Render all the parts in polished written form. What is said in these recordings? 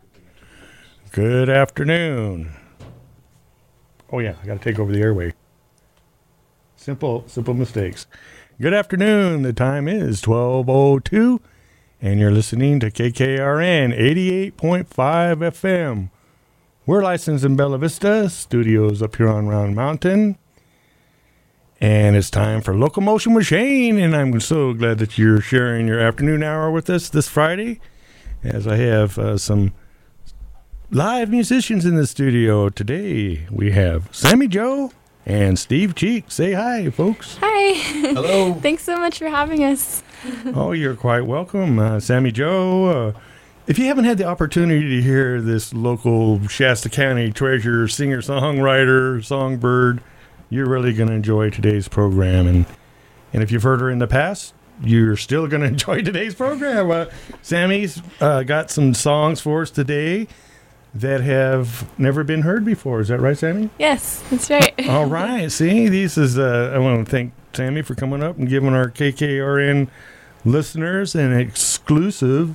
Good afternoon. Oh yeah, I got to take over the airway. Simple mistakes. Good afternoon. The time is 12:02, and you're listening to KKRN 88.5 FM. We're licensed in Bella Vista, studios up here on Round Mountain. And it's time for Locomotion with Shane, and I'm so glad that you're sharing your afternoon hour with us this Friday, as I have some live musicians in the studio. Today we have Sammy Joe and Steve Cheek. Say hi, folks. Hi. Hello. Thanks so much for having us. Oh, you're quite welcome. Sammy Joe, if you haven't had the opportunity to hear this local Shasta County treasure, singer, songwriter, songbird, you're really going to enjoy today's program. And if you've heard her in the past, you're still going to enjoy today's program. Sammy's got some songs for us today that have never been heard before. Is that right, Sammy? Yes, that's right. All right. See, this is, I want to thank Sammy for coming up and giving our KKRN listeners an exclusive,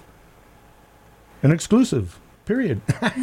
period.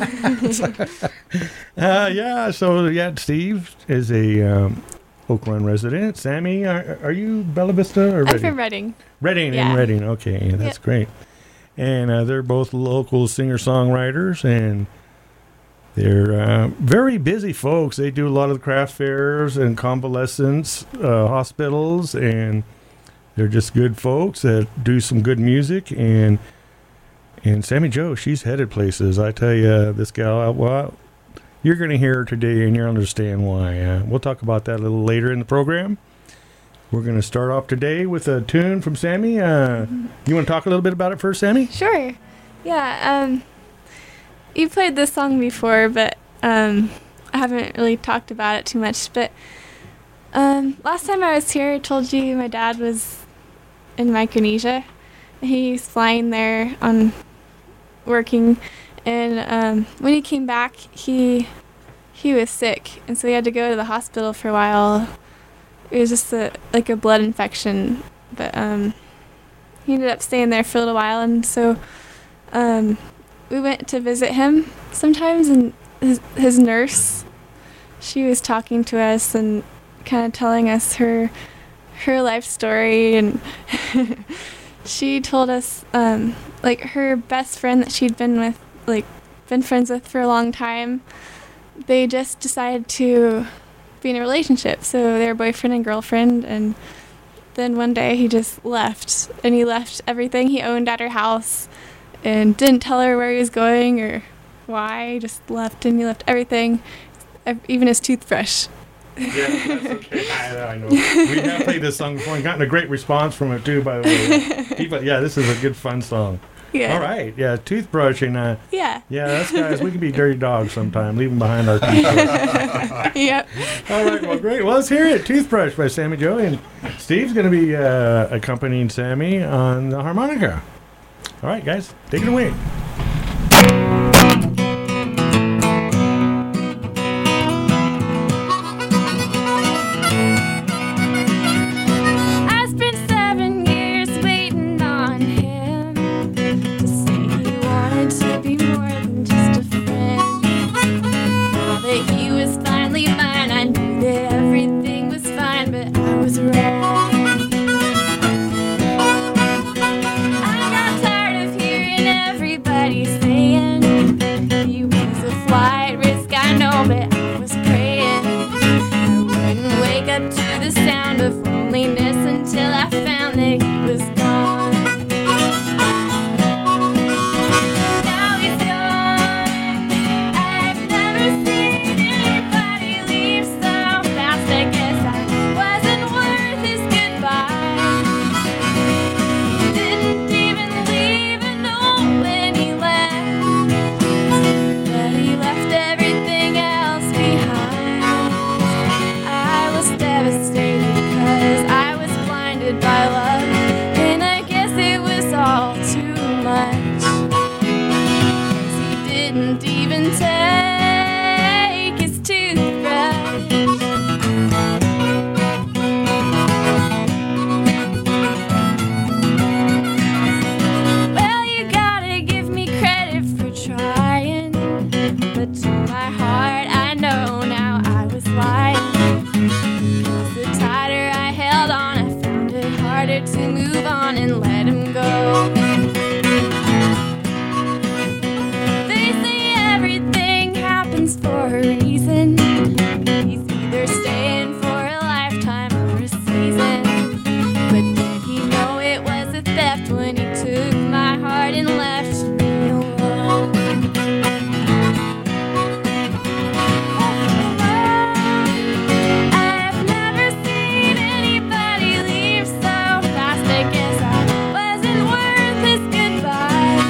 Steve is a Oak Run resident. Sammy, are you Bella Vista or Redding? I'm from Redding. Redding. Okay, that's great. And they're both local singer-songwriters, and they're very busy folks. They do a lot of the craft fairs and convalescence hospitals, and they're just good folks that do some good music. And Sammy Joe, she's headed places. I tell you, this gal, well, you're going to hear her today, and you'll understand why. We'll talk about that a little later in the program. We're going to start off today with a tune from Sammy. You want to talk a little bit about it first, Sammy? Sure. Yeah, you played this song before, but I haven't really talked about it too much. But last time I was here, I told you my dad was in Micronesia. He's flying there on working, and when he came back, he was sick, and so he had to go to the hospital for a while. It was just a blood infection, but he ended up staying there for a little while, and so we went to visit him sometimes, and his nurse, she was talking to us and kind of telling us her life story, and she told us her best friend that she'd been friends with for a long time, they just decided to be in a relationship. So they were boyfriend and girlfriend, and then one day he just left, and he left everything he owned at her house and didn't tell her where he was going or why. He just left, and he left everything, even his toothbrush. Yeah, that's okay. I know. We have played this song before and gotten a great response from it too, by the way. But yeah, this is a good fun song. Yeah. All right. Yeah, toothbrush and yeah. Yeah, us guys, we can be dirty dogs sometime. Leave them behind our toothbrush. Yep. All right. Well, great. Well, let's hear it. Toothbrush by Sammy Joe, and Steve's going to be accompanying Sammy on the harmonica. All right, guys, take it away. Everybody but to my heart I know now I was lying. 'Cause the tighter I held on, I found it harder to move on and let him go. They say everything happens for a reason. He's either staying for a lifetime or a season. But did he know it was a theft when he took my heart and left me alone? I've never seen anybody leave so fast. I guess I wasn't worth his goodbye.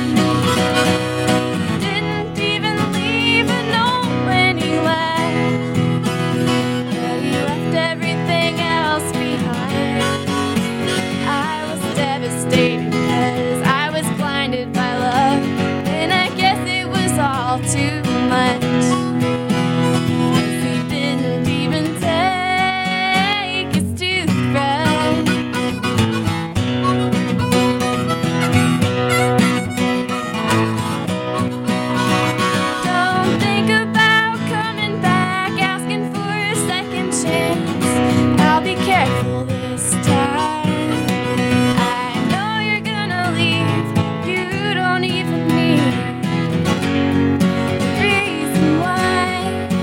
Didn't even leave a note when he left, but he left everything else behind. I was devastated 'cause I was blinded by love, and I guess it was all too much. 'Cause he didn't even take his toothbrush. Don't think about coming back, asking for a second chance. I'll be careful this time. I know you're gonna leave. You don't even need a reason why.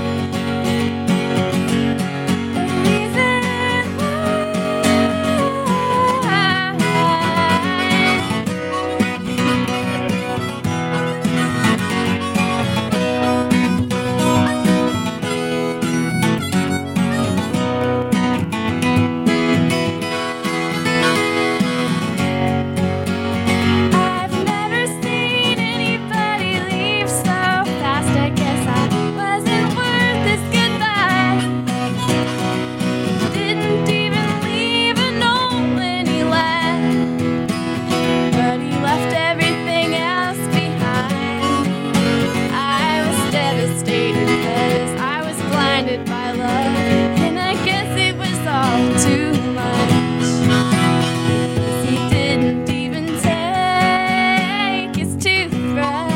A reason I've never seen anybody leave so fast. I guess I wasn't worth his goodbye. Didn't even leave a note when he left, but he left everything else behind. I was devastated 'cause I was blinded by love, and I guess it was all too much. 'Cause he didn't even take his toothbrush.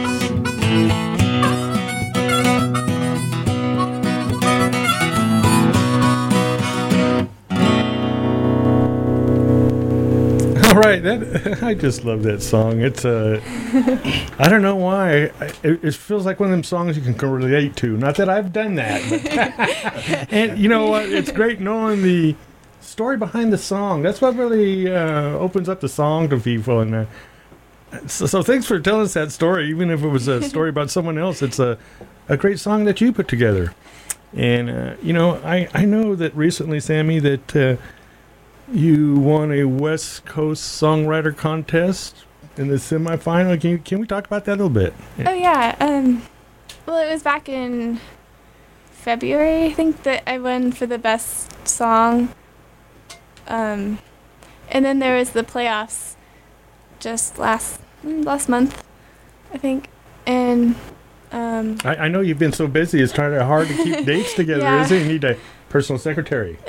All right, that I just love that song. It's I don't know why. It feels like one of them songs you can relate to. Not that I've done that, but and you know what? It's great knowing the story behind the song. That's what really opens up the song to people. And so thanks for telling us that story. Even if it was a story about someone else, it's a great song that you put together. And you know, I know that recently, Sammy, that you won a West Coast Songwriter Contest in the semifinal. Can we talk about that a little bit? Oh yeah. Well, it was back in February, I think, that I won for the best song. And then there was the playoffs just last month, I think. And I know you've been so busy. It's kind of hard to keep dates together, Yeah. isn't it? You need a personal secretary.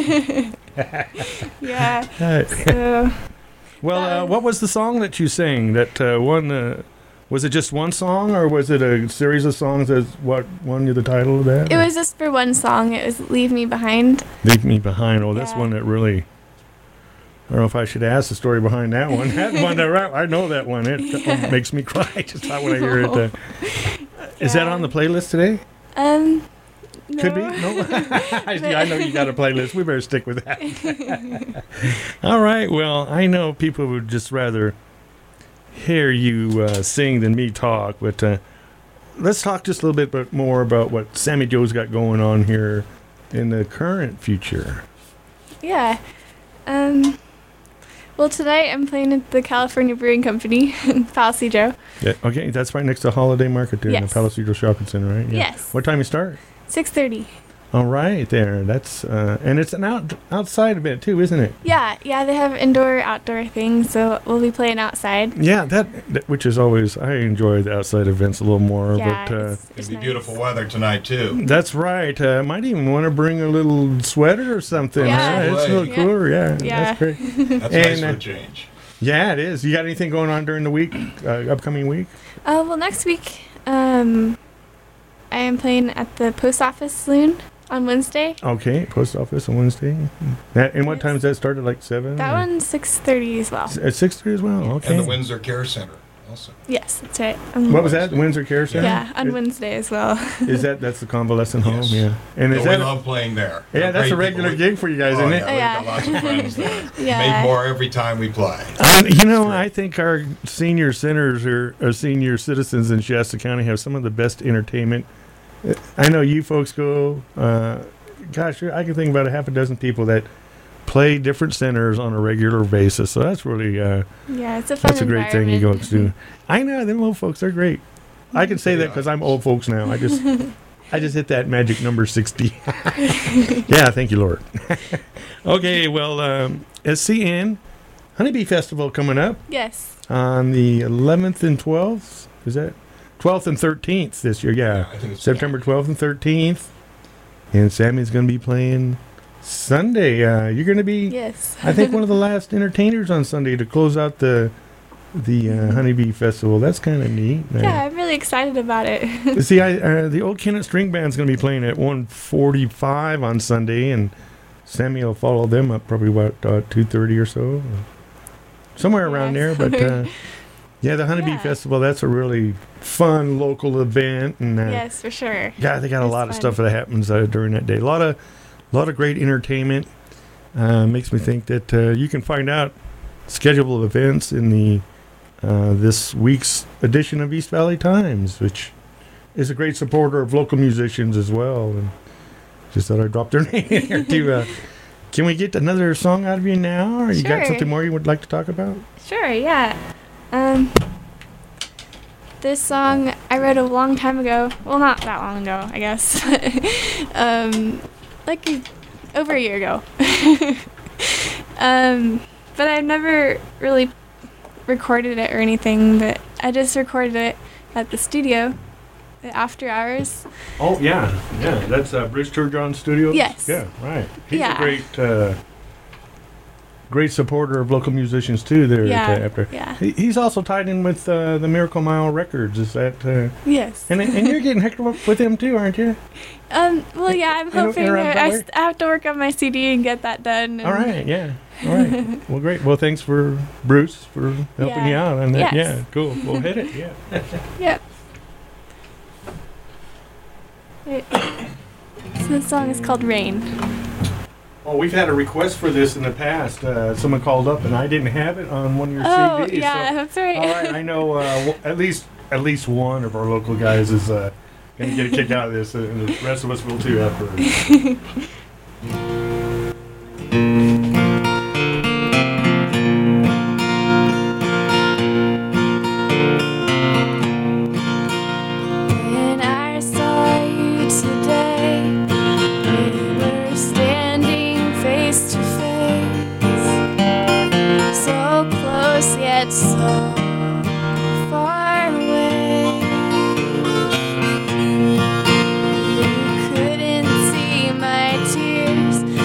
yeah. So Well, what was the song that you sang that won? Was it just one song, or was it a series of songs that what won you the title of that? it was just for one song. It was "Leave Me Behind." Leave Me Behind. Oh, that's Yeah. one that really. I don't know if I should ask the story behind that one. That one, I know that one. That one makes me cry just when I hear it. Is that on the playlist today? No. Could be. No. I know you got a playlist. We better stick with that. All right. Well, I know people would just rather hear you sing than me talk, but let's talk just a little bit more about what Sammy Joe's got going on here in the current future. Yeah. Well, tonight I'm playing at the California Brewing Company in Palisadro. Yeah, okay, that's right next to Holiday Market there in Yes. the Palisadro Shopping Center, right? Yeah. Yes. What time you start? 6:30. All right, there. That's and it's an outside event too, isn't it? Yeah, they have indoor, outdoor things, so we'll be playing outside. Yeah, that which is always I enjoy the outside events a little more. Yeah, but it's It'll be nice. beautiful weather tonight, too. that's right. Might even want to bring a little sweater or something. Yeah. Huh? It's a little Yeah. cooler. Yeah, Yeah. that's great. That's And, nice for a change. Yeah, it is. You got anything going on during the week, upcoming week? Well, next week, am playing at the post office saloon on Wednesday. Okay, post office on Wednesday. And what Yes. time does that start? At like 7? That one's 6:30 as well. At 6:30 as well. Okay. And the Windsor Care Center also. Yes, that's right. What was that? Windsor Care Center? Yeah, on Wednesday as well. That's the convalescent home? Yes. Yeah. And is But we that love playing there. yeah, They're that's a great regular people. gig for you guys, Oh, isn't yeah, it? we've Yeah. got lots of friends there. Yeah. Make more every time we play. I think our senior centers or senior citizens in Shasta County have some of the best entertainment. I know you folks go. Gosh, I can think about a half a dozen people that play different centers on a regular basis. So that's really Yeah, it's a fun that's a great thing you environment. folks do. I know them old folks are great. I can say that because I'm old folks now. I just hit that magic number 60. Yeah, thank you, Lord. Okay, well, SCN Honeybee Festival coming up Yes. on the 11th and 12th. Is that 12th and 13th this year? Yeah, I think it's September 12th and 13th. And Sammy's going to be playing Sunday. You're going to be, Yes. I think, one of the last entertainers on Sunday to close out the Honeybee Festival. That's kind of neat. Yeah, I'm really excited about it. See, the old Kennett String Band's going to be playing at 1:45 on Sunday, and Sammy will follow them up probably, 2:30 or so? Somewhere around there. Yes. But, yeah, the Honeybee Yeah. Festival, that's a really fun local event. And Yes, for sure. yeah, they got a It's lot of fun. stuff that happens during that day. A lot of great entertainment. Makes me think that you can find out schedule of events in the this week's edition of East Valley Times, which is a great supporter of local musicians as well. And just thought I'd drop their name in here too. Can we get another song out of you now, or you got Sure. something more you would like to talk about? Sure, yeah. This song I wrote a long time ago. Well, not that long ago, I guess. Over a year ago. But I've never really recorded it or anything, but I just recorded it at the studio, After Hours. Oh yeah, that's Bruce Turgeon Studios. Yes. Yeah, right. He's Yeah. a great supporter of local musicians too. There, Yeah, after. yeah. He's also tied in with the Miracle Mile Records. Is that? Yes. And you're getting hooked up with him too, aren't you? Well, yeah, I'm In a hoping roundabout way? I have to work on my CD and get that done. All right, yeah. All right. Well, great. Well, thanks for Bruce for helping Yeah. you out on that. Yes. Yeah, cool. We'll hit it. Yeah. Yep. So the song is called Rain. Well, we've had a request for this in the past. Someone called up and I didn't have it on one of your Oh, CDs. yeah, so- that's right. all right, I know at least one of our local guys is going to get a kick out of this, and the rest of us will too afterwards. When I saw you today, we were standing face to face, so close yet so far away. You couldn't see my tears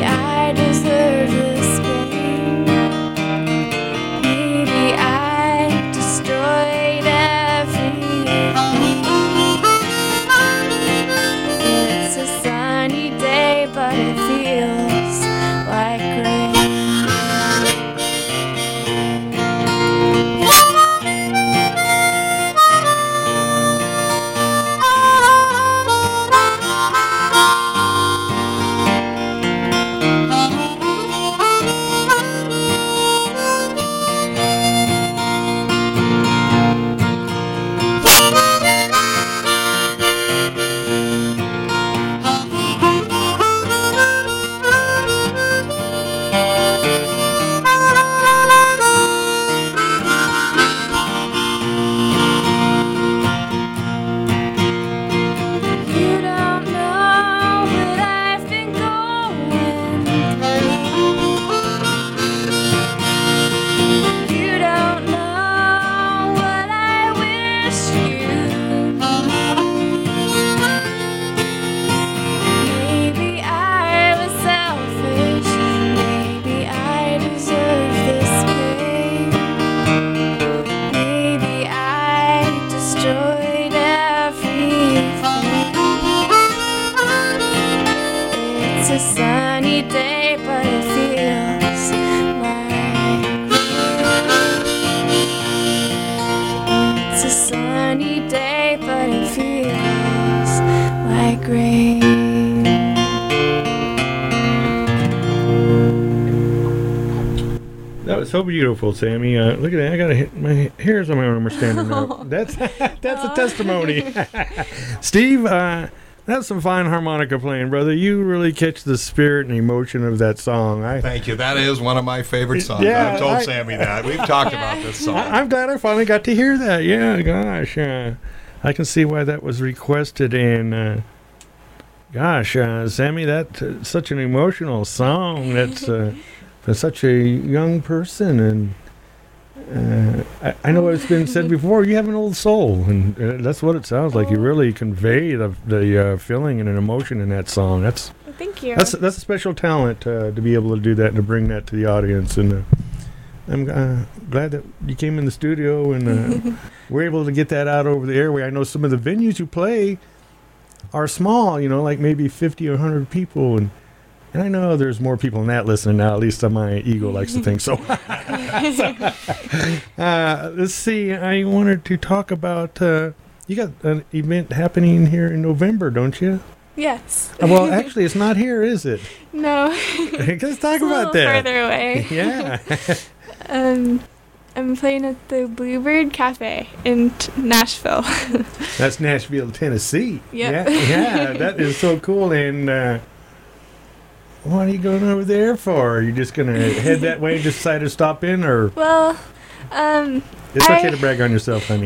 I deserve this pain. Maybe I destroyed everything. It's a sunny day, but it feels like rain. You don't know what I've been going through. You don't know what I wish you knew. Maybe I was selfish. Maybe I deserve this pain. Maybe I destroyed everything. It's a sunny day, but it feels like rain. It's a sunny day, but it feels like rain. That was so beautiful, Sammy. Look at that. I got to hit my hairs on my arm are standing up. That's a testimony. Steve, that's some fine harmonica playing, brother. You really catch the spirit and emotion of that song. Thank you. That is one of my favorite songs. Yeah, I've told Sammy that. We've talked about this song. I'm glad I finally got to hear that. Yeah, gosh. I can see why that was requested. And, Sammy, that's such an emotional song. That's for such a young person. And I know it's been said before, you have an old soul. And that's what it sounds like. You really convey the feeling and an emotion in that song. Well, thank you. That's a special talent to be able to do that and to bring that to the audience. And I'm glad that you came in the studio and we're able to get that out over the airway. I know some of the venues you play are small, like maybe 50 or 100 people. And I know there's more people than that listening now, at least my ego likes to think so. Let's see. I wanted to talk about, you got an event happening here in November, don't you? Yes. Well, actually, it's not here, is it? No. Let's talk It's a about little that. further away. Yeah. I'm playing at the Bluebird Cafe in Nashville. That's Nashville, Tennessee. Yep. Yeah, that is so cool. And what are you going over there for? Are you just going to head that way and just decide to stop in? Or Well, it's okay to brag on yourself, honey.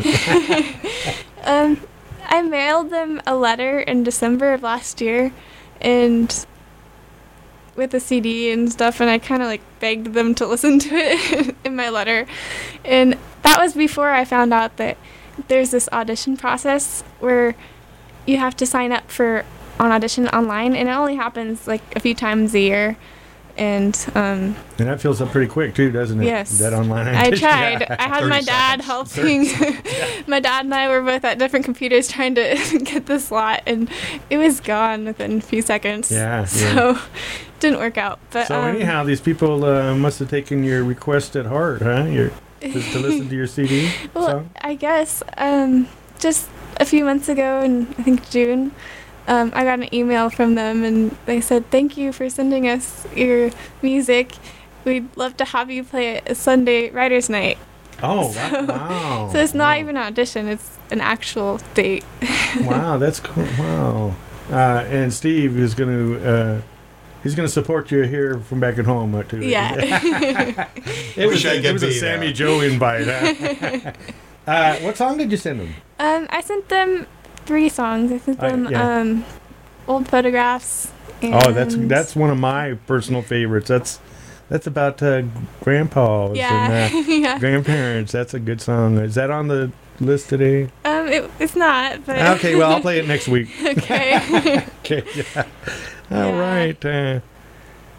I mailed them a letter in December of last year, and with a CD and stuff, and I kind of begged them to listen to it in my letter. And that was before I found out that there's this audition process where you have to sign up for an audition online, and it only happens a few times a year. And that fills up pretty quick too, doesn't it? Yes. That online I audition. tried. Yeah. I had 30 my dad seconds. helping. My dad and I were both at different computers trying to get the slot, and it was gone within a few seconds. Yeah. So didn't work out. But So anyhow, these people must have taken your request at heart, huh? To listen to your CD. well, song? I guess just a few months ago, in I think June, I got an email from them, and they said, "Thank you for sending us your music. We'd love to have you play a Sunday Writers' Night." Oh, So- wow. So it's not Wow. even an audition; it's an actual date. Wow, that's cool. Wow. And Steve is going to he's going to support you here from back at home too. Yeah. It was Wish I could a be Sammy there. Joe invite. Huh? What song did you send him? I sent them 3 songs. I sent them yeah. old photographs. And Oh, that's one of my personal favorites. That's about grandpas yeah, and yeah. grandparents. That's a good song. Is that on the list today? It's not, but Okay, well I'll play it next week. okay. Okay, yeah. All Yeah. right.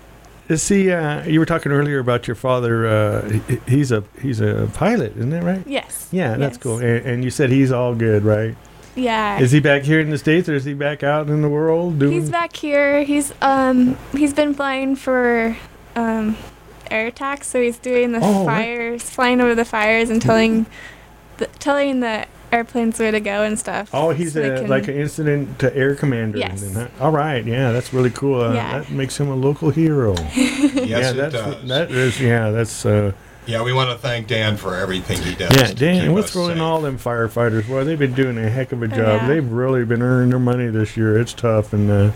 See, you were talking earlier about your father. He's a pilot, isn't that right? Yes. Yeah, that's Yes. cool. And you said he's all good, right? Yeah. Is he back here in the States, or is he back out in the world doing? He's back here. He's been flying for air attacks, so he's doing the Oh, fires, flying over the fires and telling the airplanes where to go and stuff. Oh, he's so they can- like an incident to air commander. Yes. And then, all right, yeah, that's really cool. Yeah. That makes him a local hero. Yes, it that's, does. That is, yeah, that's. Yeah, we want to thank Dan for everything he does. Yeah, to Dan, keep we'll us throw in safe. all them firefighters. Boy, they've been doing a heck of a job. Yeah. They've really been earning their money this year. It's tough, and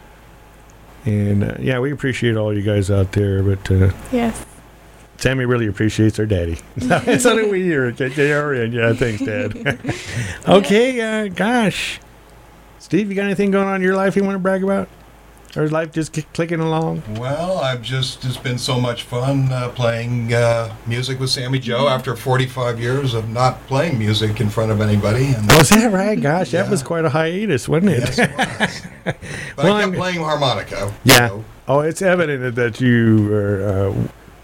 yeah, we appreciate all you guys out there. But Yes. Sammy really appreciates her daddy. So do we here at KKRN. Yeah, thanks, Dad. Okay, gosh, Steve, you got anything going on in your life you want to brag about, or is life just clicking along? Well, it's been so much fun playing music with Sammy Joe after 45 years of not playing music in front of anybody. And Was that right? Gosh, that Yeah. was quite a hiatus, wasn't it? yes, it was. But Well, I kept I'm- playing harmonica. Yeah. So, Oh, it's evident that you are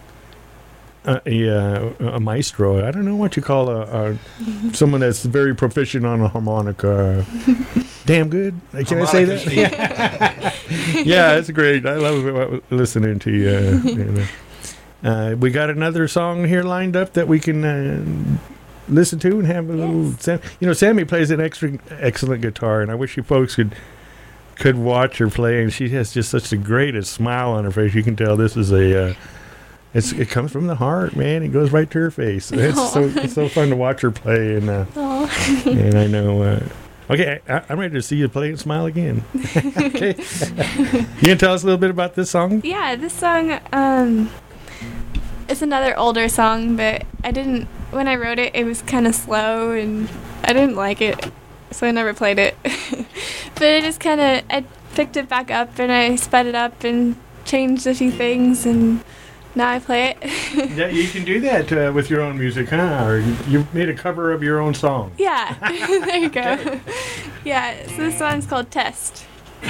a maestro. I don't know what you call someone that's very proficient on a harmonica. Damn good. Can I say harmonica's that? neat. Yeah, it's great. I love listening to you. We got another song here lined up that we can listen to and have a little. Sammy plays an excellent guitar, and I wish you folks could watch her play. And she has just such the greatest smile on her face. You can tell this is it comes from the heart, man. It goes right to her face. It's so fun to watch her play, and Oh. and I know. Okay, I'm ready to see you play and smile again. Okay, you can tell us a little bit about this song. Yeah, this song, it's another older song, but when I wrote it, it was kind of slow, and I didn't like it, so I never played it. But I picked it back up, and I sped it up, and changed a few things, and now I play it. Yeah, you can do that with your own music, huh? Or you made a cover of your own song. Yeah, there you go. Yeah, so this song's called Test.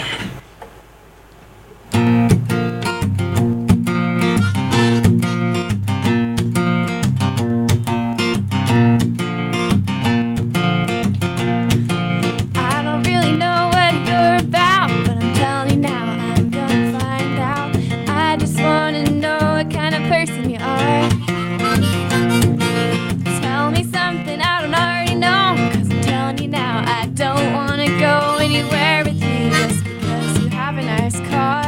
I don't really know what you're about, but I'm telling you now, I'm gonna find out. I just wanna know what kind of person you are. Tell me something I don't already know, 'cause I'm telling you now, I don't wanna go anywhere with you just because you have a nice car.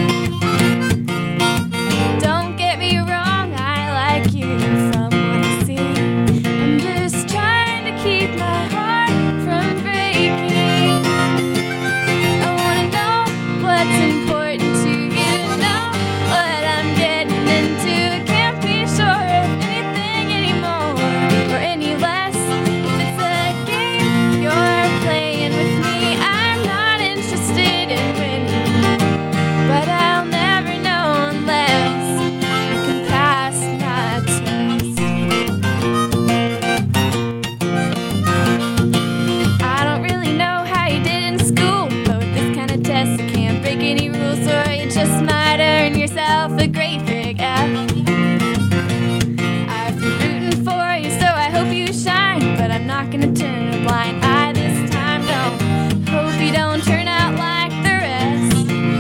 Don't get me wrong, I like you from what I see. I'm just trying to keep my heart from breaking. I wanna know what's important to you, know what I'm getting into. I can't be sure of anything anymore or any less. If it's a game you're playing with me, I'm not interested in winning, but I'll never know unless I can pass my test. I don't really know how you did in school, but with this kind of test, you can't break any rules, or you just might earn yourself a great big F. I've been rooting for you, so I hope you shine, but I'm not gonna turn a blind eye this time, no. Hope you don't turn out like the rest.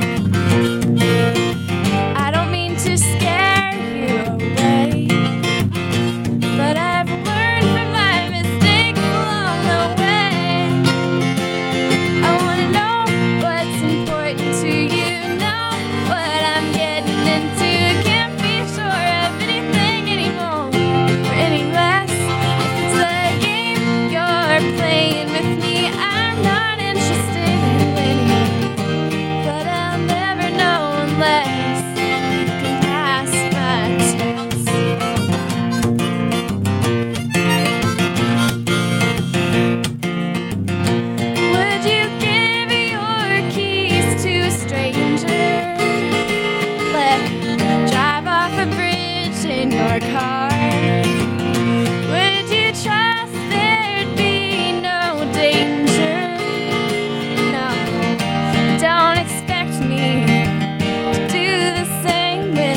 I don't mean to scare you away, but I've learned from my mistakes along the way. I wanna know what's important to you, know what I'm getting into. Can't be sure of anything anymore or any less. If it's a game you're playing with me, I'm not interested in winning, but I'll never know unless you can pass my test. Would you give your keys to a stranger? Let him drive off a bridge in your car? Would you trust there'd be no danger? No, don't expect me to do the same with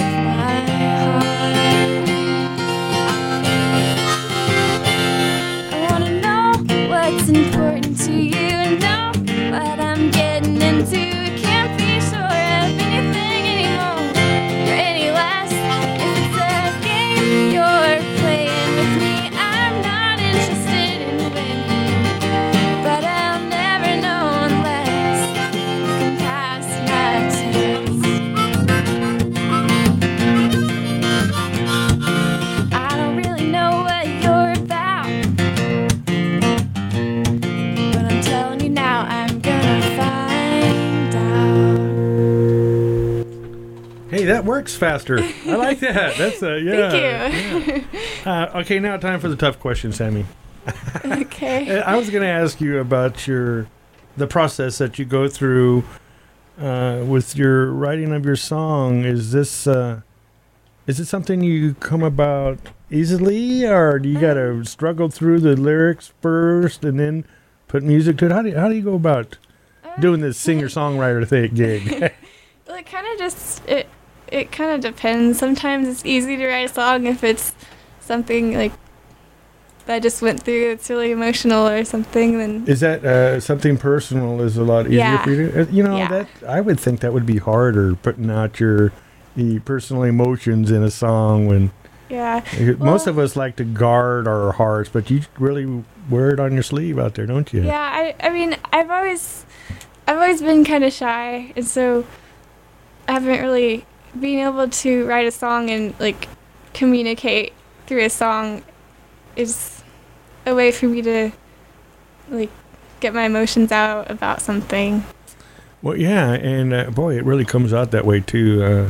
Hey, that works faster. I like that. That's yeah. Thank you. Yeah. Okay, now time for the tough question, Sammy. Okay. I was going to ask you about the process that you go through with your writing of your song. Is it something you come about easily, or do you got to struggle through the lyrics first and then put music to it? How do you go about doing this singer-songwriter gig? Well, it kind of it kind of depends. Sometimes it's easy to write a song if it's something like that I just went through. It's really emotional or something. Then Is that something personal is a lot easier for you to, Yeah. that I would think that would be harder, putting out the personal emotions in a song when yeah. most of us like to guard our hearts, but you really wear it on your sleeve out there, don't you? Yeah. I mean, I've always been kind of shy, and so I haven't really been able to write a song and like communicate through a song is a way for me to like get my emotions out about something. Well, yeah, and boy, it really comes out that way too.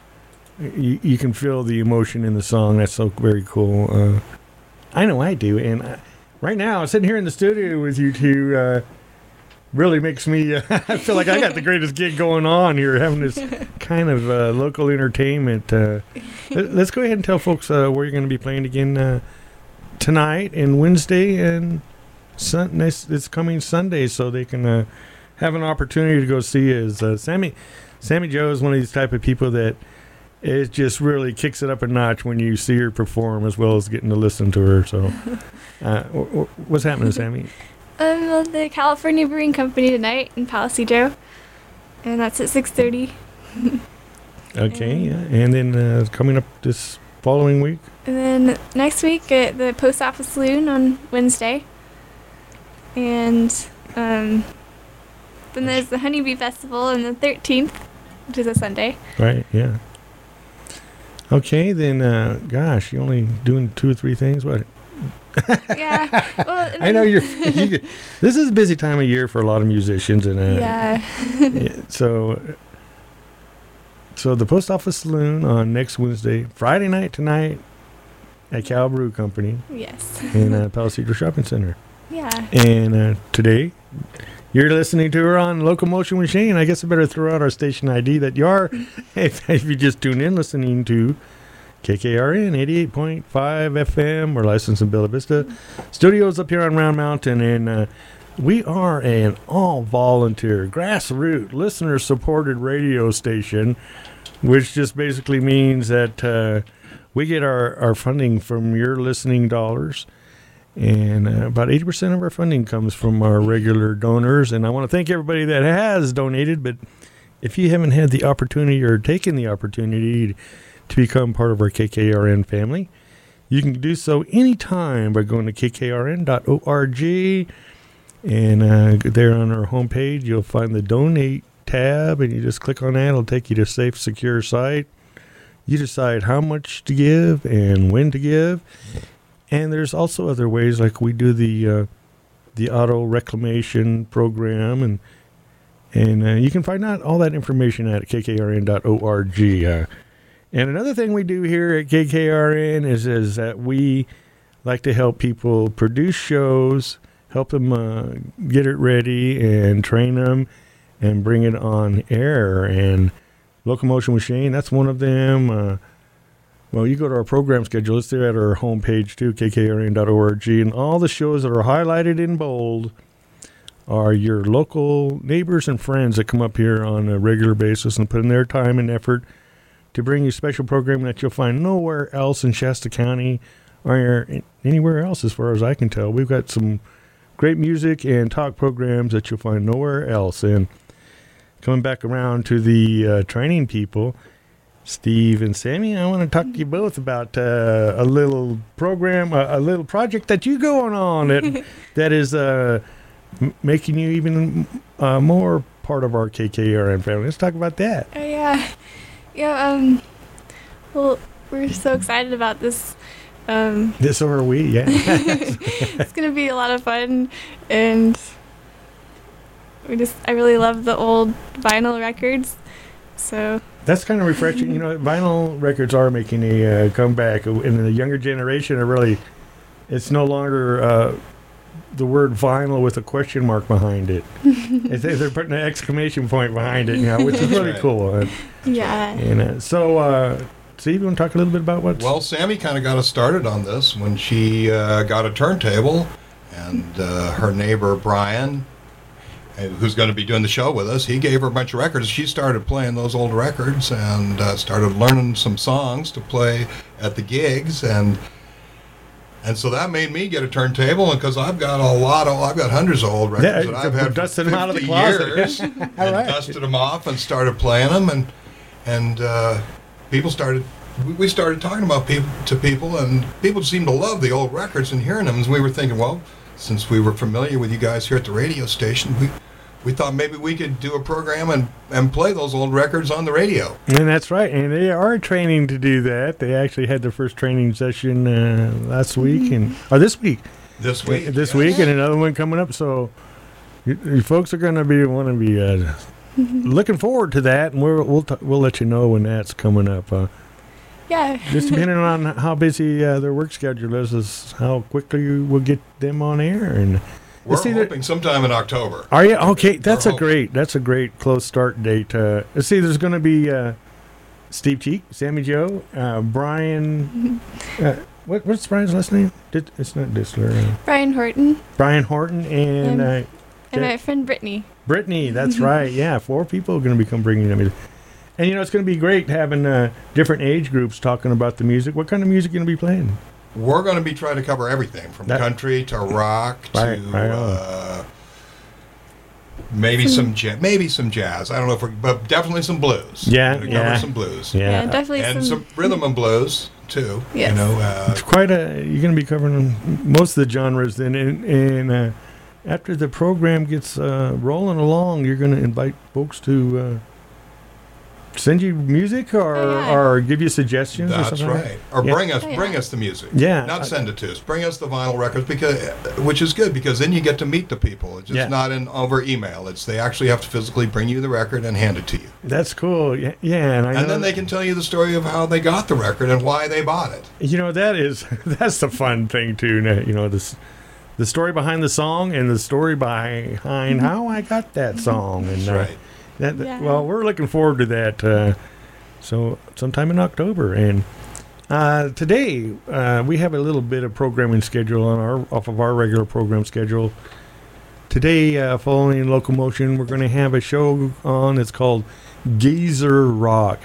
You can feel the emotion in the song. That's so very cool. I know I do, and right now, sitting here in the studio with you two really makes me I feel like I got the greatest gig going on here, having this kind of local entertainment. Let's go ahead and tell folks where you're going to be playing again tonight and Wednesday and it's coming Sunday, so they can have an opportunity to go see us. Sammy Joe is one of these type of people that it just really kicks it up a notch when you see her perform, as well as getting to listen to her. So what's happening, Sammy? The California Brewing Company tonight in Palisadro, and that's at 6:30. Okay, yeah. And then coming up this following week? And then next week at the Post Office Saloon on Wednesday. And then there's the Honeybee Festival on the 13th, which is a Sunday. Right, yeah. Okay, then, gosh, you're only doing 2 or 3 things? What? Yeah. Well, I know this is a busy time of year for a lot of musicians. And yeah. So the Post Office Saloon on next Wednesday, Friday night tonight at Cal Brew Company. Yes. In Palisadro Shopping Center. Yeah. And today, you're listening to her on Locomotion Machine. I guess I better throw out our station ID that you are, if you just tune in, listening to KKRN 88.5 FM. We're licensed in Bella Vista. Studios up here on Round Mountain, and we are an all-volunteer, grassroots, listener-supported radio station, which just basically means that we get our funding from your listening dollars. And about 80% of our funding comes from our regular donors. And I want to thank everybody that has donated. But if you haven't had the opportunity or taken the opportunity to become part of our KKRN family, you can do so anytime by going to kkrn.org. And there on our homepage, you'll find the Donate tab. And you just click on that. It'll take you to a safe, secure site. You decide how much to give and when to give. And there's also other ways, like we do the auto reclamation program, and you can find out all that information at kkrn.org. And another thing we do here at KKRN is that we like to help people produce shows, help them get it ready, and train them, and bring it on air. And Locomotion Machine, that's one of them. Well, you go to our program schedule. It's there at our homepage, too, kkrn.org. And all the shows that are highlighted in bold are your local neighbors and friends that come up here on a regular basis and put in their time and effort to bring you special programming that you'll find nowhere else in Shasta County or anywhere else, as far as I can tell. We've got some great music and talk programs that you'll find nowhere else. And coming back around to the training people, Steve and Sammy, I want to talk to you both about a little program, a little project that you going on that is making you even more part of our KKRN family. Let's talk about that. Yeah. Well, we're so excited about this. This are we, yeah. It's gonna be a lot of fun, and I really love the old vinyl records, so That's kind of refreshing. You know, vinyl records are making a comeback, and the younger generation are really. It's no longer the word vinyl with a question mark behind it. They're putting an exclamation point behind it, you know, which is really cool. Yeah. And so, Steve, you want to talk a little bit about what? Well, Sammy kind of got us started on this when she got a turntable, and her neighbor Brian, who's going to be doing the show with us, he gave her a bunch of records. She started playing those old records and started learning some songs to play at the gigs, and so that made me get a turntable, and because I've got hundreds of old records that I've had dusted for them out of the 50 closet. years, and dusted them off and started playing them, and people started. We started talking about people, and people seemed to love the old records and hearing them. And we were thinking, well, since we were familiar with you guys here at the radio station, we thought maybe we could do a program and play those old records on the radio. And that's right. And they are training to do that. They actually had their first training session last week or this week. This week. This week, and another one coming up. So you folks are going to want to be looking forward to that, and we'll let you know when that's coming up. Yeah. Just depending on how busy their work schedule is how quickly we'll get them on air. And we're hoping sometime in October. Are you? Okay, that's a great close start date. Let's see, there's going to be Steve Cheek, Sammy Joe, Brian. What's Brian's last name? It's not Disler. Brian Horton. Brian Horton and my friend Brittany. Brittany, that's right. Yeah, 4 people are going to be bringing them. And, you know, it's going to be great having different age groups talking about the music. What kind of music are you going to be playing? We're going to be trying to cover everything from country to rock to maybe some jazz. I don't know but definitely some blues. Yeah, cover some blues. Yeah, definitely, and some rhythm and blues too. Yes. You know, it's quite you're going to be covering most of the genres. Then, and after the program gets rolling along, you're going to invite folks to. Send you music or give you suggestions or something? That's right. Or bring us the music. Yeah. Not send it to us. Bring us the vinyl records, which is good because then you get to meet the people. It's just not over email. They actually have to physically bring you the record and hand it to you. That's cool. Yeah. And then they can tell you the story of how they got the record and why they bought it. You know, that's the fun thing too. You know, the story behind the song and the story behind how I got that song. And, that's right. Well, we're looking forward to that. So sometime in October, and today we have a little bit of programming schedule off of our regular program schedule. Today, following Locomotion, we're going to have a show on. It's called Geezer Rock,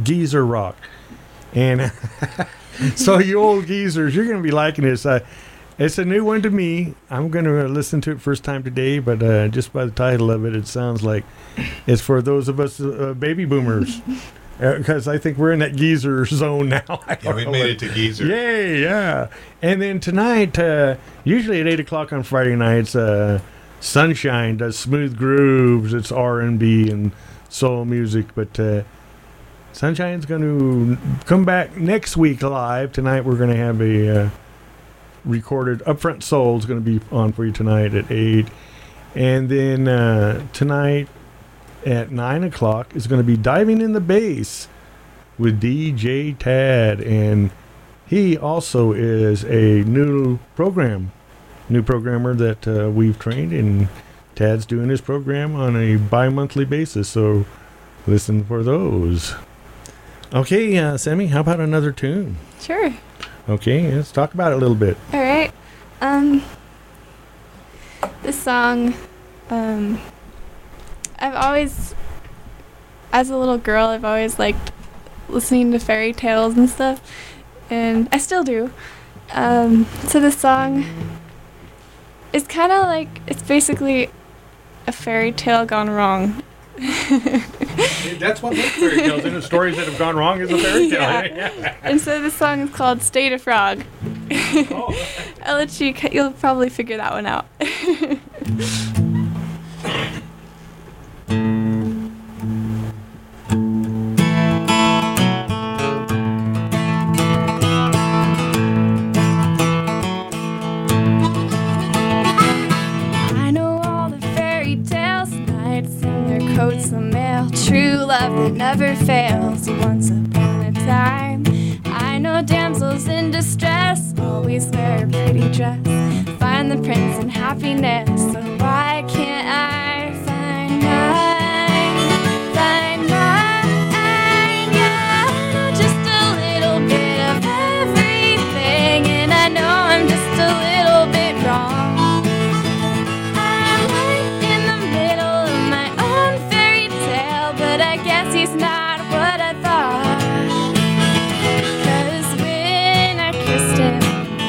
and so you old geezers, you're going to be liking this. It's a new one to me. I'm going to listen to it first time today, but just by the title of it, it sounds like it's for those of us baby boomers. Because I think we're in that geezer zone now. We made it to geezer. Yay, yeah. And then tonight, usually at 8 o'clock on Friday nights, Sunshine does Smooth Grooves. It's R&B and soul music. But Sunshine's going to come back next week live. Tonight we're going to have a... recorded Upfront Soul is going to be on for you tonight at 8, and then tonight at 9 o'clock is going to be Diving in the Bass with DJ Tad, and he also is a new programmer that we've trained, and Tad's doing his program on a bi-monthly basis, so listen for those. Okay, Sammy, how about another tune? Sure. Okay, let's talk about it a little bit. All right. This song, I've always, as a little girl, I've always liked listening to fairy tales and stuff, and I still do. So this song is kind of like, it's basically a fairy tale gone wrong. That's what makes fairy tales. And the stories that have gone wrong is a fairy tale. Yeah. And so this song is called State of Frog. I'll let you'll probably figure that one out. I know all the fairy tales, knights in their coats of mail, true love that never fails. Once upon a time, I know damsels in distress always wear a pretty dress, find the prince in happiness. So why can't I find mine? Find mine, yeah. Just a little bit of everything, and I know I'm just a little bit wrong. I'm right in the middle of my own fairy tale, but I guess he's not what I thought. 'Cause when I kissed him,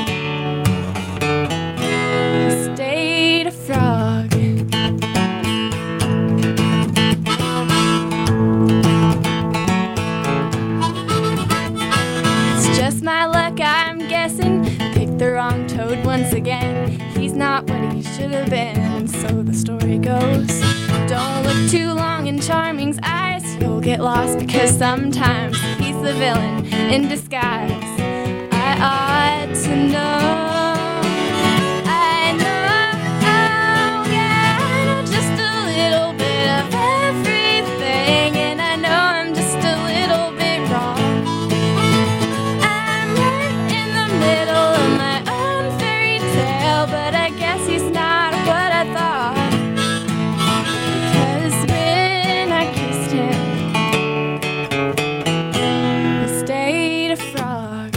he stayed a frog. It's just my luck, I'm guessing. Picked the wrong toad once again. He's not what he should have been, and so the story goes. Don't look too long in Charming's eyes, you'll get lost, because sometimes he's the villain in disguise. I ought to know. I know, yeah, I know just a little bit of everything, and I know I'm just a little bit wrong. I'm right in the middle of my own fairy tale, but I guess he's not what I thought. Because when I kissed him, he stayed a frog.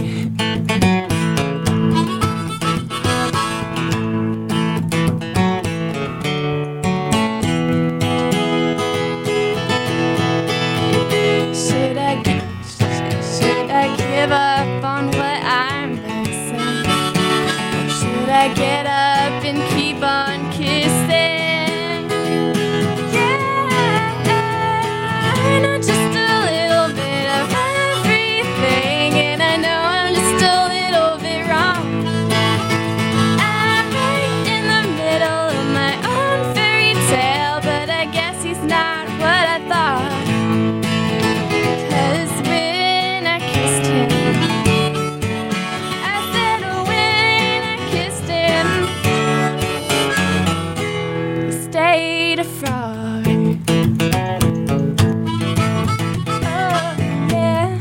Should I give up on what I'm missing? Or should I get up and keep on kissing? Yeah, I know just a little bit of everything, and I know I'm just a little bit wrong. I'm right in the middle of my own fairy tale, but I guess he's not what I thought. 'Cause when I kissed him, I said when I kissed him, he stayed a frog. Oh, yeah.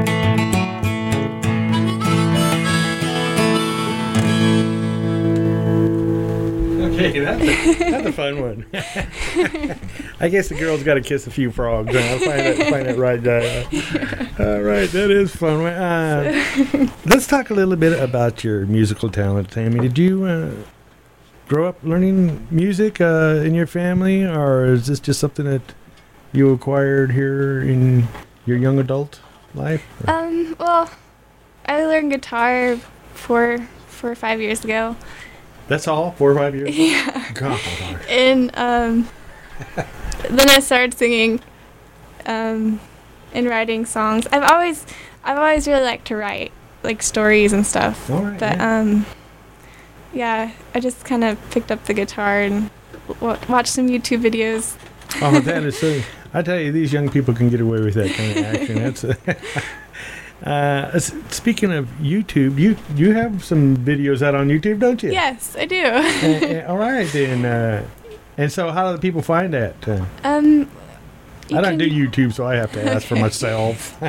Okay, that's a fun one. I guess the girl's got to kiss a few frogs. I find it right. All right, that is fun. Let's talk a little bit about your musical talent, Tammy. Did you grow up learning music in your family, or is this just something that you acquired here in your young adult life? Well, I learned guitar 4 or 5 years ago. That's all? 4 or 5 years? Yeah. God. And then I started singing and writing songs. I've always really liked to write, like, stories and stuff. All right, But yeah, I just kind of picked up the guitar and watched some YouTube videos. Oh, that is so. I tell you, these young people can get away with that kind of action. That's speaking of YouTube, you have some videos out on YouTube, don't you? Yes, I do. All right, then. And so, how do the people find that? I You don't do can- YouTube, so I have to ask for myself.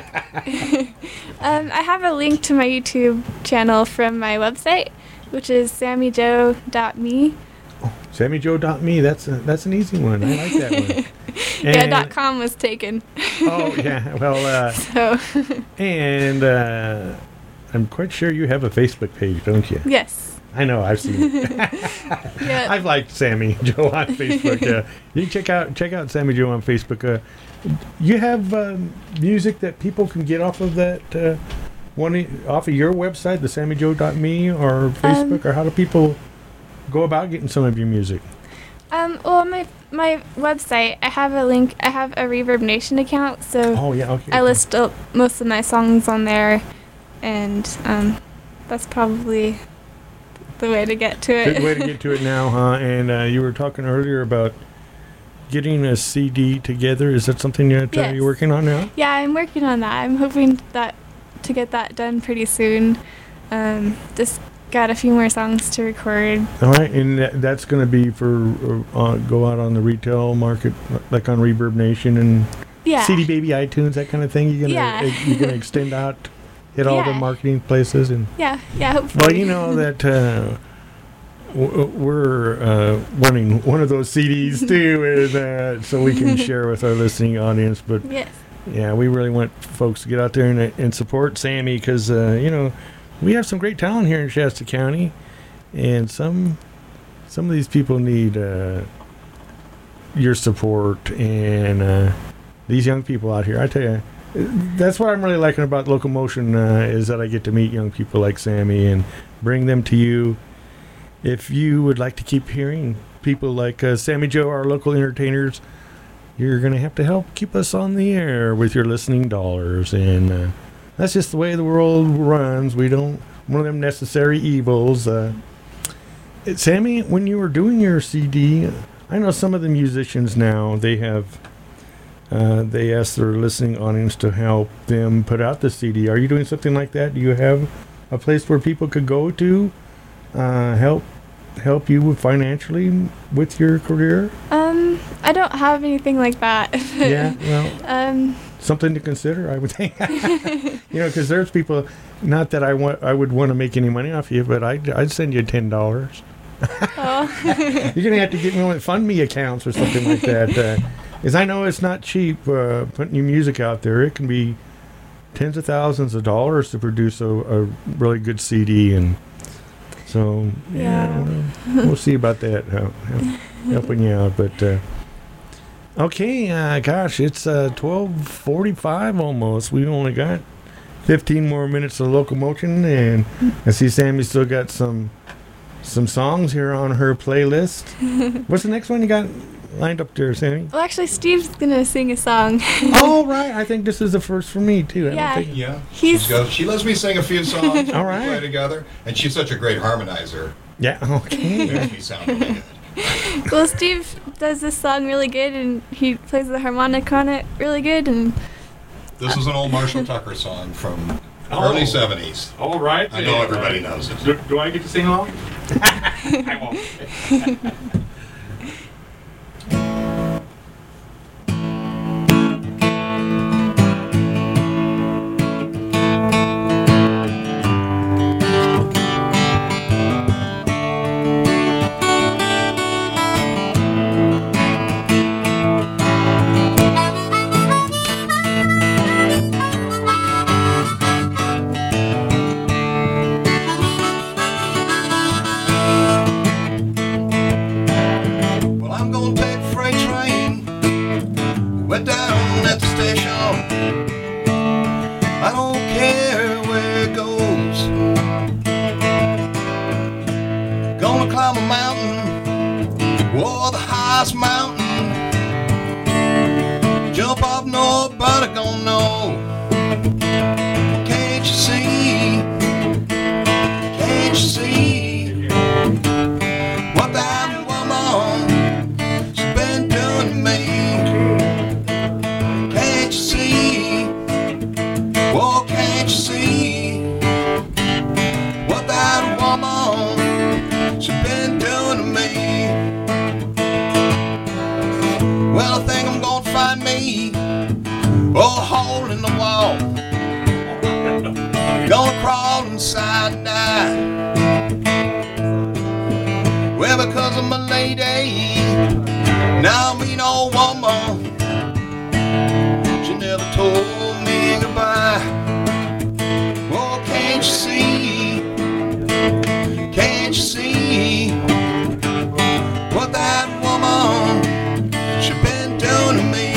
I have a link to my YouTube channel from my website, which is sammyjoe.me. SammyJoe.me. That's an easy one. I like that one. Yeah, .com was taken. Oh yeah. Well, So, and I'm quite sure you have a Facebook page, don't you? yes. I know. I've seen it. Yeah. I've liked Sammy Joe on Facebook. You can check out Sammy Joe on Facebook. You have music that people can get off of that off of your website, the SammyJoe.me or Facebook, or how do people go about getting some of your music? Well, my website, I have a link. I have a Reverb Nation account, so Oh yeah, okay. I list most of my songs on there, and that's probably the way to get to it. Good way to get to it now, huh? And you were talking earlier about getting a CD together. Is that something that Yes. you're working on now? Yeah, I'm working on that. I'm hoping to get that done pretty soon. Just got a few more songs to record. All right, and that's going to be for go out on the retail market, like on Reverb Nation and Yeah. CD Baby, iTunes, that kind of thing? Yeah. You're gonna extend out, hit all the Yeah. marketing places, and Yeah, hopefully. well, you know that we're wanting one of those CDs too, and so we can share with our listening audience. But Yes. yeah, we really want folks to get out there and support Sammy because we have some great talent here in Shasta County, and some of these people need your support, and these young people out here. I tell you, that's what I'm really liking about Locomotion is that I get to meet young people like Sammy and bring them to you. If you would like to keep hearing people like Sammy Joe, our local entertainers, you're going to have to help keep us on the air with your listening dollars. And that's just the way the world runs. We don't one of them necessary evils. Sammy, when you were doing your CD, I know some of the musicians now, they ask their listening audience to help them put out the CD. Are you doing something like that? Do you have a place where people could go to help you financially with your career? I don't have anything like that. Yeah, well, something to consider, I would think. Because there's people, not that I would want to make any money off you, but I'd send you $10. Oh. You're gonna have to get me one Fund Me accounts or something like that. Because I know it's not cheap putting your music out there. It can be tens of thousands of dollars to produce a really good CD, and so we'll see about that, helping you out. But okay, gosh, it's 12:45 almost. We only got 15 more minutes of Locomotion, and I see Sammy's still got some songs here on her playlist. What's the next one you got lined up there, Sammy? Well, actually, Steve's gonna sing a song. Oh, right. I think this is the first for me, too. Yeah. Yeah. He's- She lets me sing a few songs. All We right. play together. And she's such a great harmonizer. Yeah, okay. Makes me sound really good. Well, Steve does this song really good, and he plays the harmonica on it really good, and This is an old Marshall Tucker song from Oh. early 70s. All right. I know everybody knows it. Do I get to sing along? I won't. Well, I'm gonna take a freight train. We're down at the station. I don't care where it goes. Gonna climb a mountain, whoa, the highest mountain. Jump off, nobody gonna know. Can't you see? Can't you see what that woman's been doing to me? Can't you see? Oh, can't you see what that woman's been doing to me? Well, I think I'm gonna find me a hole in the wall. Gonna crawl inside and die. Well, because of my lady, now I mean old woman, she never told me goodbye. Oh, can't you see? Can't you see what that woman she been doing to me?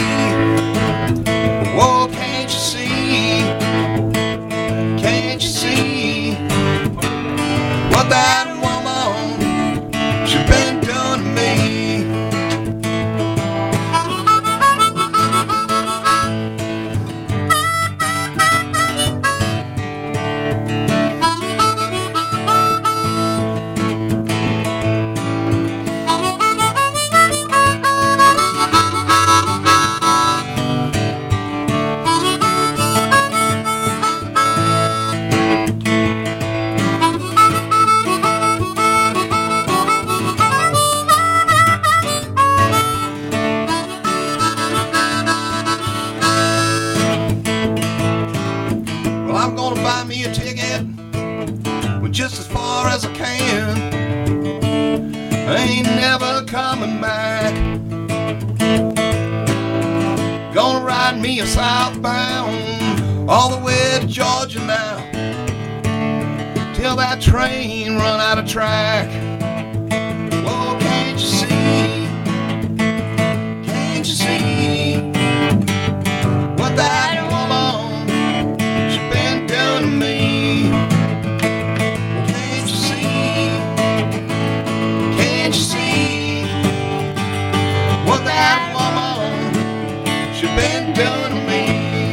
Oh, can't you see? Can't you see what that woman she been doing to me? I'm gonna buy me a ticket with just as far as I can. I ain't never coming back. Gonna ride me a southbound all the way to Georgia now, till that train run out of track. Oh, can't you see? Can't you see what that woman, she been doing to me? Can't you see? Can't you see what that woman, she been doing to me?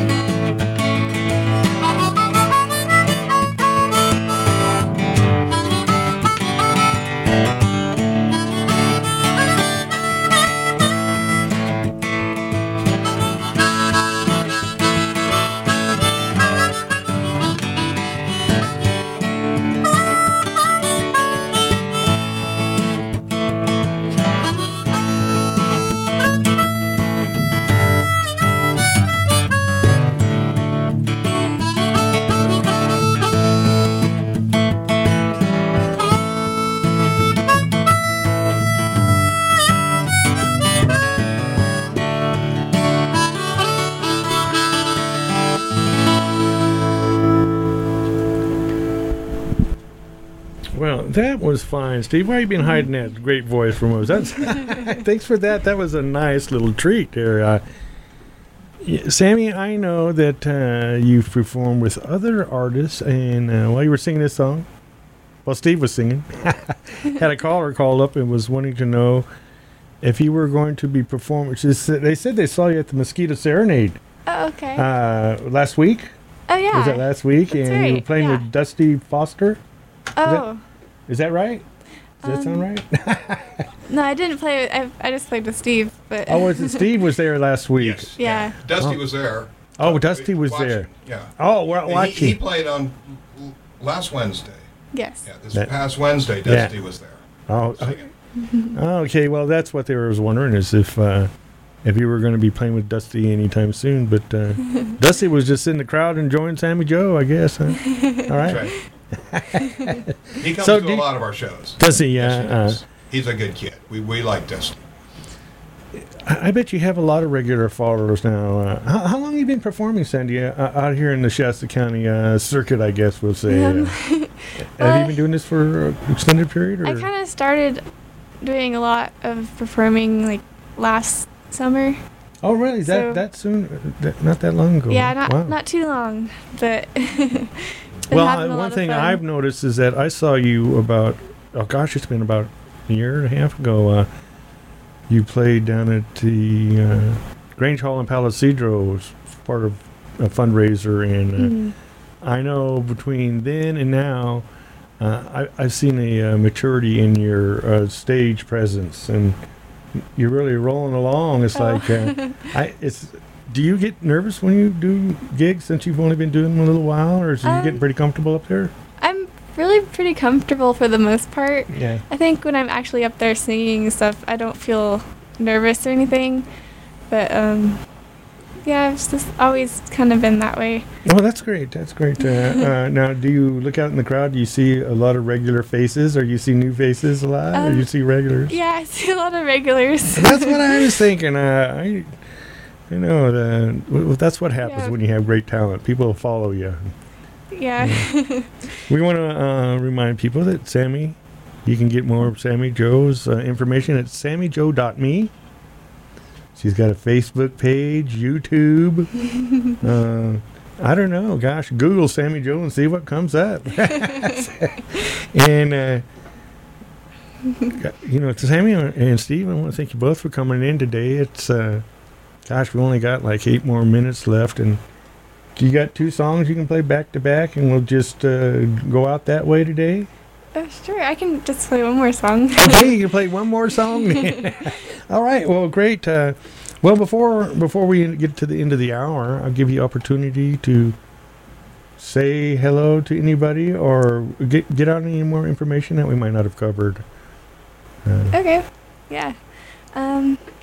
Well, that was fine, Steve. Why you been hiding that great voice from us? That's thanks for that. That was a nice little treat there. Sammy, I know that you've performed with other artists, and while you were singing this song, while Steve was singing, had a caller call up and was wanting to know if you were going to be performing. They said they saw you at the Mosquito Serenade. Oh, okay. Last week. Oh, yeah. Was that last week? That's and you were right, playing yeah. with Dusty Foster. Oh. Is that right? Does that sound right? No, I didn't play. I just played with Steve. But Oh, was it Steve was there last week? Yes. Yeah. Dusty was there. Oh, Dusty was Watching, there. Yeah. Oh, we're And watching. he played on last Wednesday. Yes. Yeah, this That- past Wednesday, Dusty was there. Oh, Singing. okay. Well, that's what they were wondering is if you were going to be playing with Dusty anytime soon. But Dusty was just in the crowd enjoying Sammy Joe, I guess. Huh? All right. That's right. He comes So to do- a lot of our shows. Does he? Yes, he does. He's a good kid. We like Dusty. I bet you have a lot of regular followers now. How long have you been performing, Sandy, out here in the Shasta County circuit, I guess we'll say? Have you been doing this for an extended period? Or? I kind of started doing a lot of performing like last summer. Oh, really? So- That soon? Not that long ago? Yeah, Wow. not too long, but been Well, having a lot one of thing fun. I've noticed is that I saw you it's been about a year and a half ago. You played down at the Grange Hall in Palisadro as part of a fundraiser, and I know between then and now, I've seen a maturity in your stage presence, and you're really rolling along. It's like Do you get nervous when you do gigs since you've only been doing them a little while, or is you getting pretty comfortable up there? I'm really pretty comfortable for the most part. Yeah. I think when I'm actually up there singing and stuff, I don't feel nervous or anything. But yeah, it's just always kind of been that way. Oh, that's great. That's great. Now, do you look out in the crowd? Do you see a lot of regular faces, or you see new faces a lot, or you see regulars? Yeah, I see a lot of regulars. That's what I was thinking. That's what happens Yeah. when you have great talent. People will follow you. Yeah. We want to remind people that Sammy, you can get more of Sammy Joe's information at sammyjoe.me. She's got a Facebook page, YouTube. I don't know. Gosh, Google Sammy Joe and see what comes up. And, Sammy and Steve, I want to thank you both for coming in today. It's, we only got like 8 more minutes left. And you got 2 songs you can play back to back, and we'll just go out that way today? Sure, I can just play one more song. Okay, you can play one more song. All right. Well, great. Well, before we get to the end of the hour, I'll give you opportunity to say hello to anybody or get out any more information that we might not have covered. Okay. Yeah.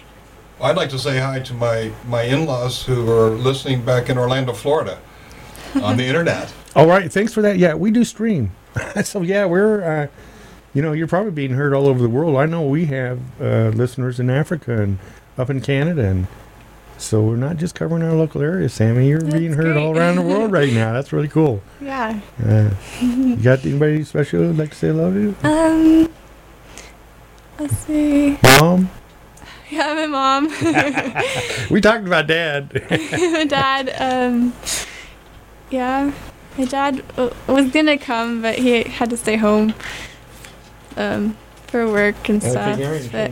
I'd like to say hi to my in-laws who are listening back in Orlando, Florida. on the internet. All right, thanks for that. Yeah, we do stream. So yeah, we're you're probably being heard all over the world. I know we have listeners in Africa and up in Canada, and so we're not just covering our local area. Sammy, you're being heard great. all around the world right now. That's really cool. Yeah. You got anybody special who'd like to say hello to? Let's see. Mom? Yeah, my mom. We talked about Dad. My dad. Yeah, my dad was gonna come, but he had to stay home. For work and stuff. But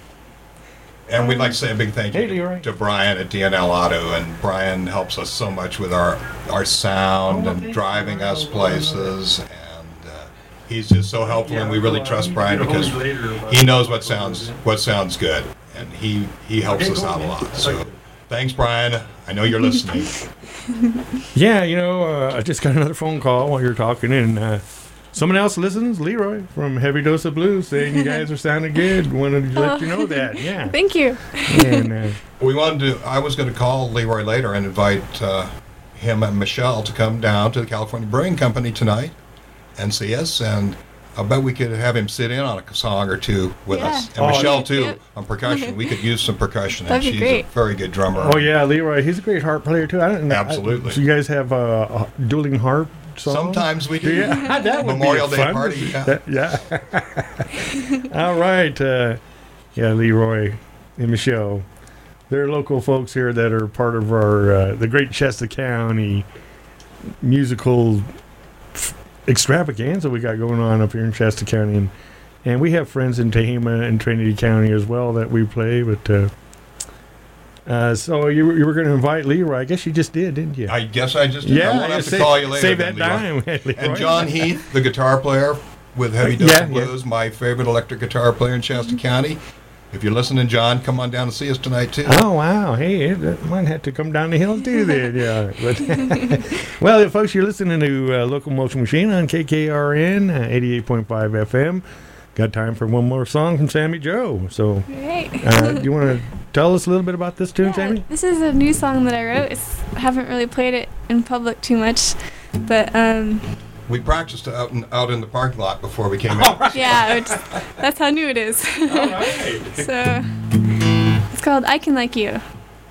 And we'd like to say a big thank you Hey, Leroy. to Brian at DNL Auto. And Brian helps us so much with our sound and driving us places. And he's just so helpful, and we really trust Brian because he knows what sounds good, and he helps us out a lot. So thanks, Brian. I know you're listening. Yeah, I just got another phone call while you were talking, and someone else listens, Leroy from Heavy Dose of Blues, saying you guys are sounding good. Wanted to let you know that. Yeah. Thank you. And, I was going to call Leroy later and invite him and Michelle to come down to the California Brewing Company tonight and see us, and I bet we could have him sit in on a song or two with us. And Michelle, too, Yep. on percussion. We could use some percussion, and That'd be she's great. a very good drummer. oh yeah, Leroy, he's a great harp player too. I don't know. Absolutely. So you guys have a dueling harp song? Sometimes we do. Yeah, that would Memorial be Day fun. party. Yeah. Yeah. All right. Yeah, Leroy and Michelle. They're local folks here that are part of our the Great Shasta County musical extravaganza we got going on up here in Shasta County, and we have friends in Tehama and Trinity County as well that we play. But so you were going to invite Leroy. I guess you just did, didn't you? I guess I just did. Yeah, I won't have to call you later. Save then, that Leroy. dime, Leroy. And John Heath, the guitar player with Heavy Dose Yeah, of yeah. Blues, my favorite electric guitar player in Shasta County. If you're listening, John, come on down to see us tonight, too. Oh, wow. Hey, it might have to come down the hill too then. Yeah. But well, folks, you're listening to Local Motion Machine on KKRN 88.5 FM. Got time for one more song from Sammy Joe. So Great. do you want to tell us a little bit about this tune, Yeah, Sammy? this is a new song that I wrote. I haven't really played it in public too much, but We practiced out in the parking lot before we came in. yeah, that's how new it is. All right. So it's called "I Can Like You."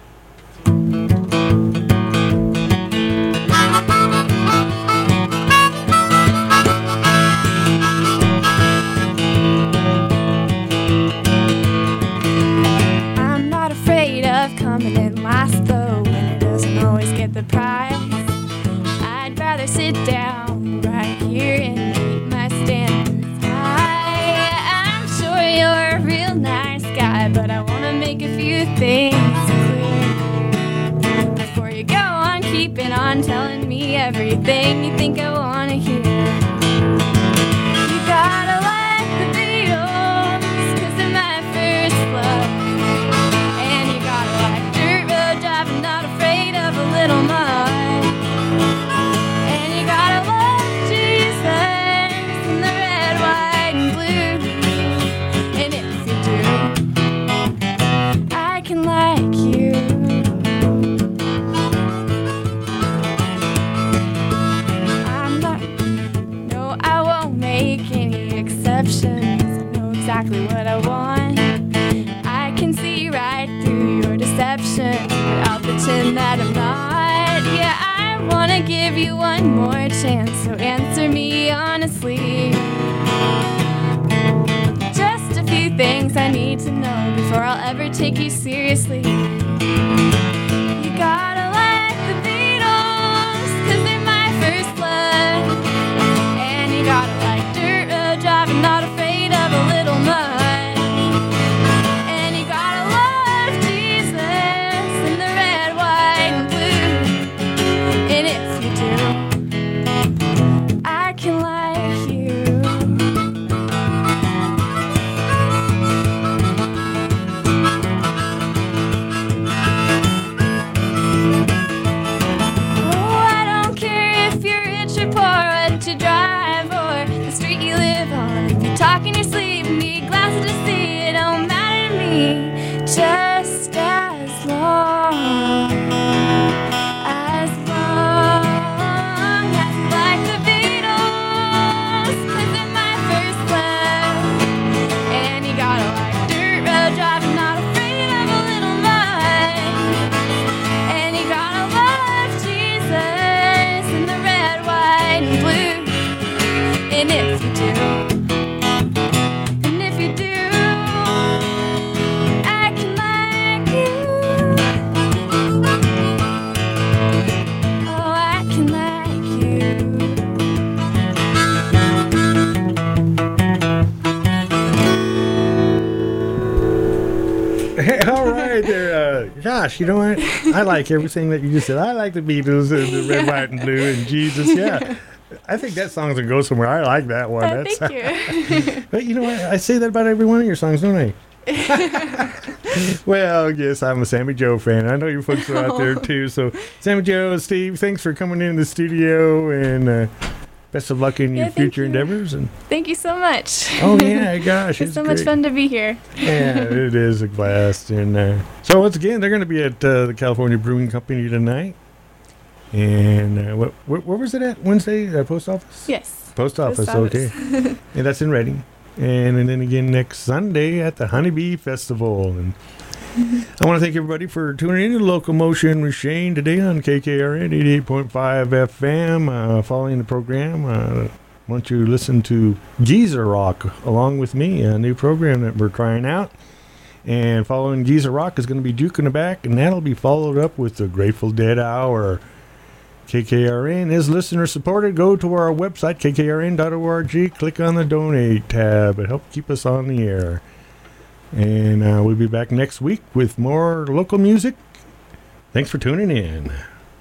I'm not afraid of coming in last, though, and it doesn't always get the prize. I'd rather sit down right here and keep my standards high. I'm sure you're a real nice guy, but I want to make a few things clear before you go on keeping on telling me everything you think I want to hear. You gotta like the Beatles, 'cause they're my first love. And you gotta like dirt road driving, not afraid of a little mud. And you gotta love Jesus in the red, white, and blue. And if you do, I can like you. I'm not, no, I won't make any exceptions. I know exactly what I want. I can see right through your deception, but I'll pretend that I'm not. Yeah, I wanna give you one more chance, so answer me honestly. Just a few things I need to know before I'll ever take you seriously. You gotta like the Beatles, 'cause they're my first love. And you gotta like dirt road driving, not afraid of a little mud. And you gotta love Jesus in the red, white, and blue. And if you do, I can like you. Oh, I don't care if you're rich or poor, what you drive, or the street you live on. If you talk in your sleep, need glasses to see, it don't matter to me. Just as long Gosh, you know what? I like everything that you just said. I like the Beatles and the Red, White, and Blue and Jesus. Yeah. I think that song's going to go somewhere. I like that one. Thank you. But you know what? I say that about every one of your songs, don't I? Well, yes, I'm a Sammy Joe fan. I know you folks are out there too. So, Sammy Joe, Steve, thanks for coming in the studio, and best of luck in your future endeavors. And thank you so much. Oh yeah, gosh, it's so much fun to be here. Yeah, it is a blast. And so once again, they're going to be at the California Brewing Company tonight. And where was it at? Wednesday, post office? Yes. Post office. Okay. And that's in Reading. And then again next Sunday at the Honeybee Festival. And I want to thank everybody for tuning in to Locomotion with Shane today on KKRN 88.5 FM. Following the program, I want you to listen to Geezer Rock along with me, a new program that we're trying out. And following Geezer Rock is going to be Duke in the Back, and that'll be followed up with the Grateful Dead Hour. KKRN is listener supported. Go to our website, kkrn.org. Click on the donate tab. It helps keep us on the air. And we'll be back next week with more local music. Thanks for tuning in.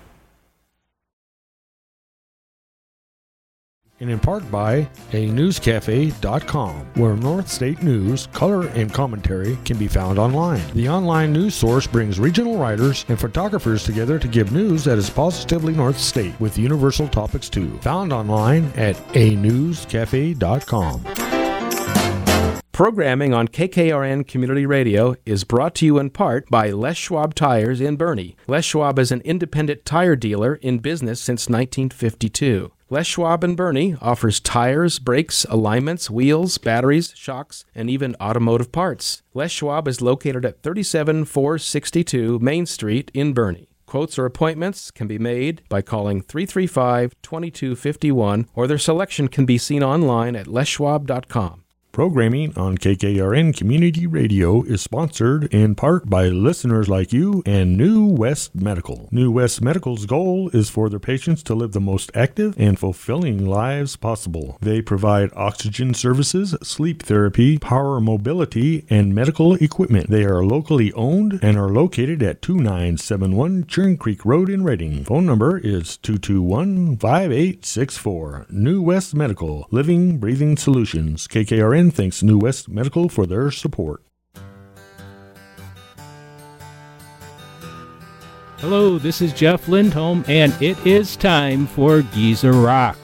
And in part by anewscafe.com, where North State news, color, and commentary can be found online. The online news source brings regional writers and photographers together to give news that is positively North State, with universal topics too. Found online at anewscafe.com. Programming on KKRN Community Radio is brought to you in part by Les Schwab Tires in Boerne. Les Schwab is an independent tire dealer in business since 1952. Les Schwab in Boerne offers tires, brakes, alignments, wheels, batteries, shocks, and even automotive parts. Les Schwab is located at 37462 Main Street in Boerne. Quotes or appointments can be made by calling 335-2251, or their selection can be seen online at leschwab.com. Programming on KKRN Community Radio is sponsored in part by listeners like you and New West Medical. New West Medical's goal is for their patients to live the most active and fulfilling lives possible. They provide oxygen services, sleep therapy, power mobility, and medical equipment. They are locally owned and are located at 2971 Churn Creek Road in Reading. Phone number is 221-5864. New West Medical, living, breathing solutions. KKRN thanks New West Medical for their support. Hello, this is Jeff Lindholm, and it is time for Geezer Rock.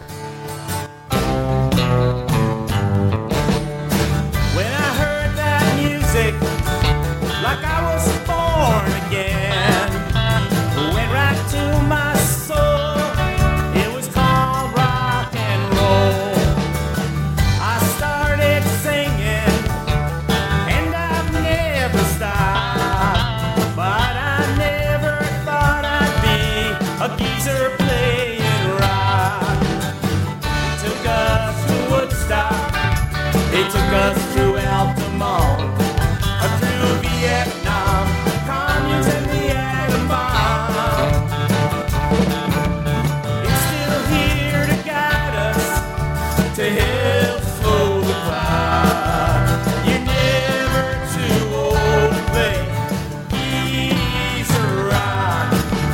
When I heard that music, like I was born again, it went right to my soul. It was called rock and roll. I started singing, and I've never stopped, but I never thought I'd be a geezer playing rock. It took us to Woodstock, it took us through Altamont, through Vietnam, communes and the atom bomb. It's still here to guide us, to help slow the cloud. You're never too old to play geezer rock.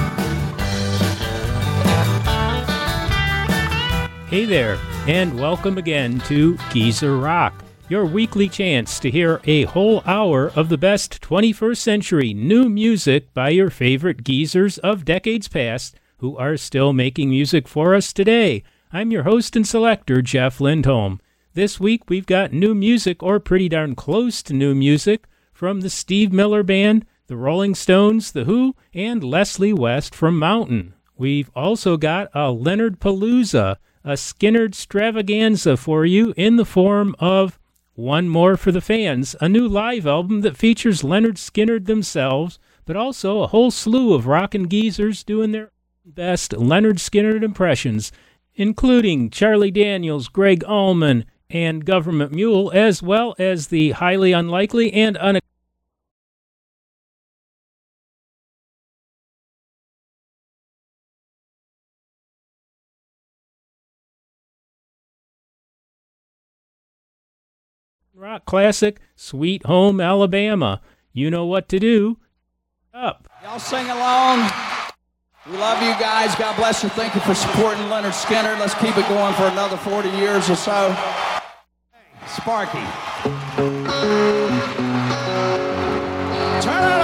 Hey there, and welcome again to Geezer Rock, your weekly chance to hear a whole hour of the best 21st century new music by your favorite geezers of decades past who are still making music for us today. I'm your host and selector, Jeff Lindholm. This week we've got new music, or pretty darn close to new music, from the Steve Miller Band, the Rolling Stones, The Who, and Leslie West from Mountain. We've also got a Leonard Palooza, a Skynyrd Stravaganza for you in the form of One More for the Fans, a new live album that features Leonard Skynyrd themselves, but also a whole slew of rockin' geezers doing their best Leonard Skynyrd impressions, including Charlie Daniels, Greg Allman, and Government Mule, as well as the highly unlikely and unexpected rock classic, Sweet Home Alabama. You know what to do. Up. Y'all sing along. We love you guys. God bless you. Thank you for supporting Leonard Skinner. Let's keep it going for another 40 years or so. Sparky. Turn it